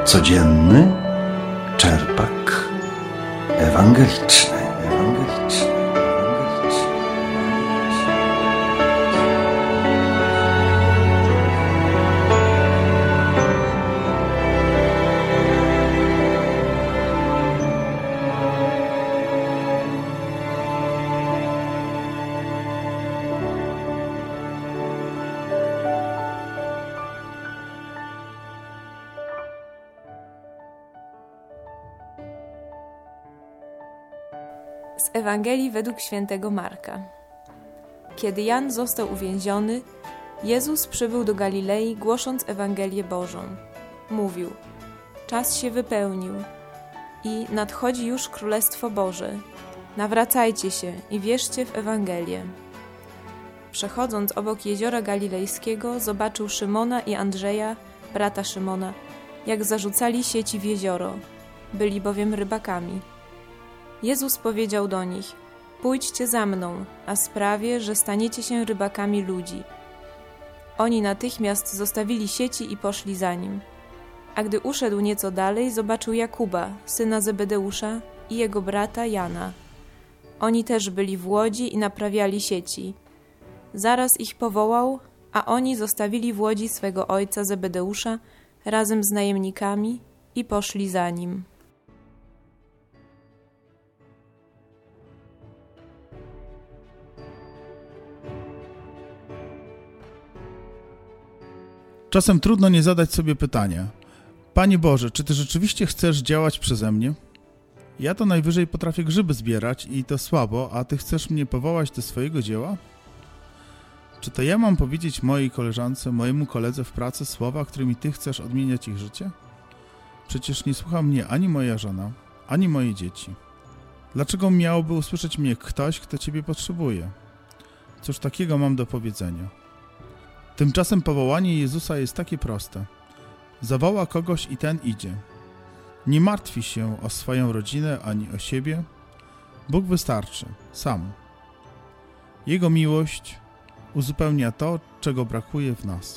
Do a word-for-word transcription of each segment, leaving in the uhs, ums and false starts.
Codzienny czerpak ewangeliczny. Ewangeliczny. Z Ewangelii według świętego Marka. Kiedy Jan został uwięziony, Jezus przybył do Galilei, głosząc Ewangelię Bożą. Mówił: czas się wypełnił i nadchodzi już Królestwo Boże. Nawracajcie się i wierzcie w Ewangelię. Przechodząc obok jeziora galilejskiego, zobaczył Szymona i Andrzeja, brata Szymona, jak zarzucali sieci w jezioro. Byli bowiem rybakami. Jezus powiedział do nich: pójdźcie za mną, a sprawię, że staniecie się rybakami ludzi. Oni natychmiast zostawili sieci i poszli za nim. A gdy uszedł nieco dalej, zobaczył Jakuba, syna Zebedeusza, i jego brata Jana. Oni też byli w łodzi i naprawiali sieci. Zaraz ich powołał, a oni zostawili w łodzi swego ojca Zebedeusza razem z najemnikami i poszli za nim. Czasem trudno nie zadać sobie pytania: Panie Boże, czy Ty rzeczywiście chcesz działać przeze mnie? Ja to najwyżej potrafię grzyby zbierać i to słabo, a Ty chcesz mnie powołać do swojego dzieła? Czy to ja mam powiedzieć mojej koleżance, mojemu koledze w pracy słowa, którymi Ty chcesz odmieniać ich życie? Przecież nie słucha mnie ani moja żona, ani moje dzieci. Dlaczego miałby usłyszeć mnie ktoś, kto Ciebie potrzebuje? Cóż takiego mam do powiedzenia? Tymczasem powołanie Jezusa jest takie proste. Zawoła kogoś i ten idzie. Nie martwi się o swoją rodzinę ani o siebie. Bóg wystarczy, sam. Jego miłość uzupełnia to, czego brakuje w nas.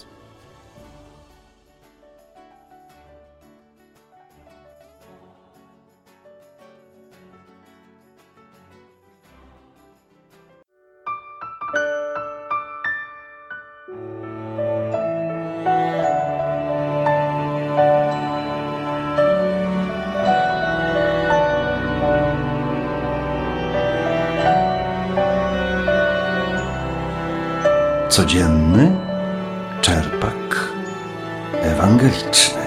Codzienny czerpak ewangeliczny.